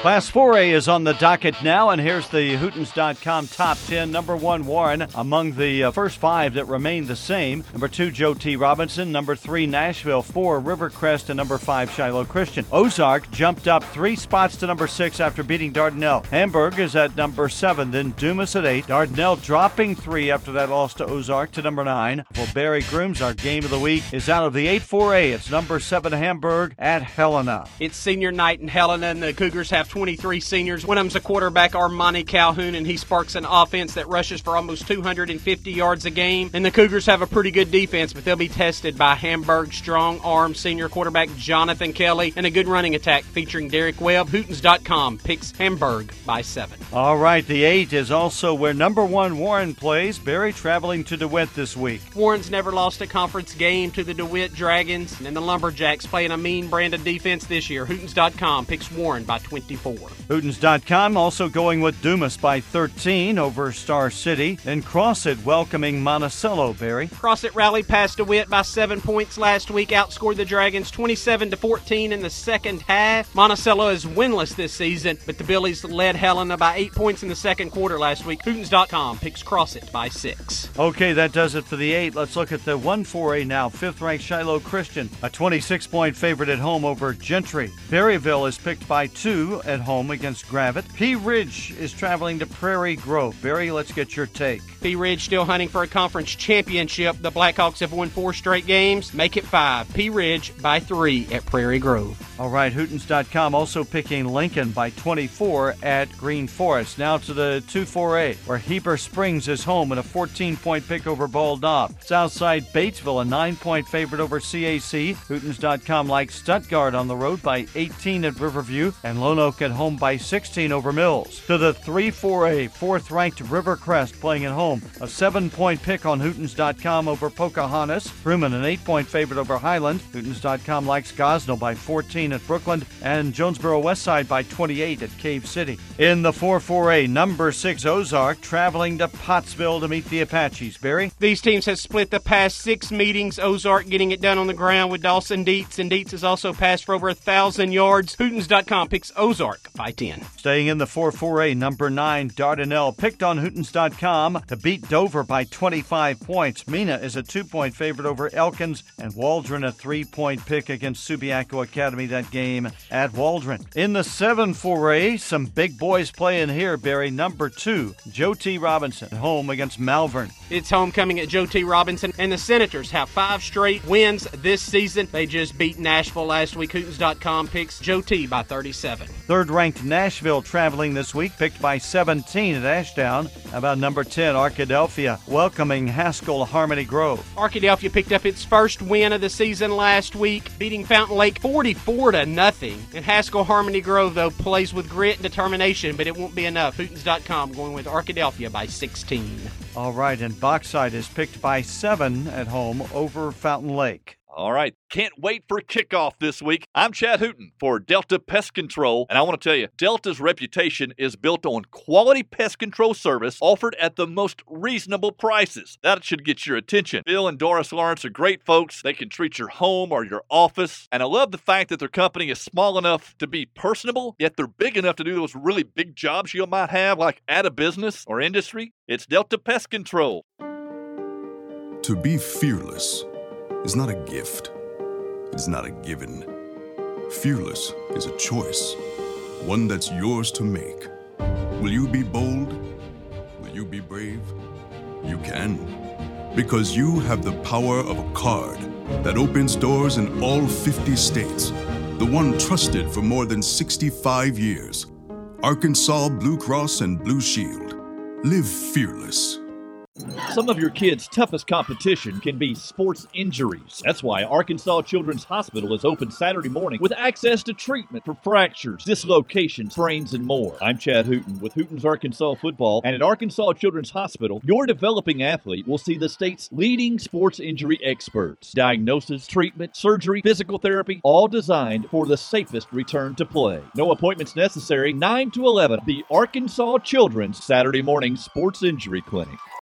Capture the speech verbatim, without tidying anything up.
Class four A is on the docket now, and here's the Hootens dot com top ten. Number one, Warren, among the uh, first five that remain the same. Number two, Joe T. Robinson. Number three, Nashville. Four, Rivercrest. And number five, Shiloh Christian. Ozark jumped up three spots to number six after beating Dardanelle. Hamburg is at number seven, then Dumas at eight. Dardanelle dropping three after that loss to Ozark to number nine. Well, Barry Grooms, our game of the week, is out of the eight four A. It's number seven, Hamburg at Helena. It's senior night in Helena, and the Cougars have twenty-three seniors. One of them's a quarterback, Armani Calhoun, and he sparks an offense that rushes for almost two hundred fifty yards a game. And the Cougars have a pretty good defense, but they'll be tested by Hamburg's strong-arm senior quarterback, Jonathan Kelly, and a good running attack featuring Derek Webb. Hootens dot com picks Hamburg by seven. All right, the eight is also where number one Warren plays. Barry traveling to DeWitt this week. Warren's never lost a conference game to the DeWitt Dragons, and the Lumberjacks playing a mean brand of defense this year. Hootens dot com picks Warren by twenty-four. Hootens dot com also going with Dumas by thirteen over Star City. Then Crossit welcoming Monticello, Barry. Crossit rallied past DeWitt by seven points last week, outscored the Dragons twenty-seven to fourteen in the second half. Monticello is winless this season, but the Billies led Helena by eight points in the second quarter last week. Hootens dot com picks Crossit by six. Okay, that does it for the eight. Let's look at the one four A now. Fifth-ranked Shiloh Christian, a twenty-six point favorite at home over Gentry. Berryville is picked by two at home against Gravette. Pea Ridge is traveling to Prairie Grove. Barry, let's get your take. Pea Ridge still hunting for a conference championship. The Blackhawks have won four straight games. Make it five. Pea Ridge by three at Prairie Grove. All right, Hootens dot com also picking Lincoln by twenty-four at Green Forest. Now to the two four A, where Heber Springs is home in a fourteen point pick over Bald Knob. Southside Batesville, a nine point favorite over C A C. Hootens dot com likes Stuttgart on the road by eighteen at Riverview, and Lone Oak at home by sixteen over Mills. To the three four A, fourth-ranked Rivercrest playing at home. A seven point pick on Hootens dot com over Pocahontas. Truman, an eight point favorite over Highland. Hootens dot com likes Gosnell by fourteen at Brookland, and Jonesboro Westside by twenty-eight at Cave City. In the four four A, number six Ozark traveling to Pottsville to meet the Apaches. Barry? These teams have split the past six meetings. Ozark getting it done on the ground with Dawson Dietz, and Dietz has also passed for over a thousand yards. Hootens dot com picks Ozark by ten. Staying in the four four A, number nine Dardanelle picked on Hootens dot com to beat Dover by twenty-five points. Mina is a two point favorite over Elkins, and Waldron a three point pick against Subiaco Academy. That game at Waldron. In the seven four A, some big boys playing here, Barry. Number two, Joe T. Robinson, home against Malvern. It's homecoming at Joe T. Robinson, and the Senators have five straight wins this season. They just beat Nashville last week. Hootens dot com picks Joe T. by thirty-seven. Third-ranked Nashville traveling this week, picked by seventeen at Ashdown. How about number ten, Arkadelphia, welcoming Haskell Harmony Grove. Arkadelphia picked up its first win of the season last week, beating Fountain Lake forty-four to nothing. And Haskell Harmony Grove, though, plays with grit and determination, but it won't be enough. Hootens dot com going with Arkadelphia by sixteen. All right, and Bauxite is picked by seven at home over Fountain Lake. All right, can't wait for kickoff this week. I'm Chad Hooten for Delta Pest Control, and I want to tell you, Delta's reputation is built on quality pest control service offered at the most reasonable prices. That should get your attention. Bill and Doris Lawrence are great folks. They can treat your home or your office, and I love the fact that their company is small enough to be personable, yet they're big enough to do those really big jobs you might have, like at a business or industry. It's Delta Pest Control. To be fearless is not a gift. It's not a given. Fearless is a choice, one that's yours to make. Will you be bold? Will you be brave? You can, because you have the power of a card that opens doors in all fifty states, the one trusted for more than sixty-five years. Arkansas Blue Cross and Blue Shield. Live fearless. Some of your kids' toughest competition can be sports injuries. That's why Arkansas Children's Hospital is open Saturday morning with access to treatment for fractures, dislocations, sprains, and more. I'm Chad Hooten with Hooten's Arkansas Football, and at Arkansas Children's Hospital, your developing athlete will see the state's leading sports injury experts. Diagnosis, treatment, surgery, physical therapy, all designed for the safest return to play. No appointments necessary. nine to eleven, the Arkansas Children's Saturday morning Sports Injury Clinic.